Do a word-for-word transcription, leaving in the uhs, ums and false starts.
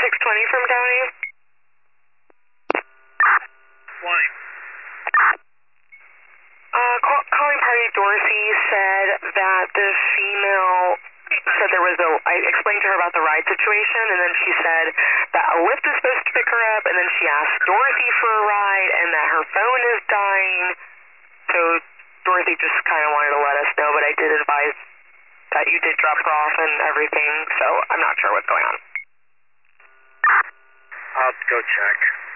six twenty from County. twenty. Uh, call, calling party Dorothy said that the female said there was a, I explained to her about the ride situation, and then she said that a Lyft is supposed to pick her up, and then she asked Dorothy for a ride, and that her phone is dying. So Dorothy just kind of wanted to let us know, but I did advise that you did drop her off and everything, so I'm not sure what's going on. I'll go check.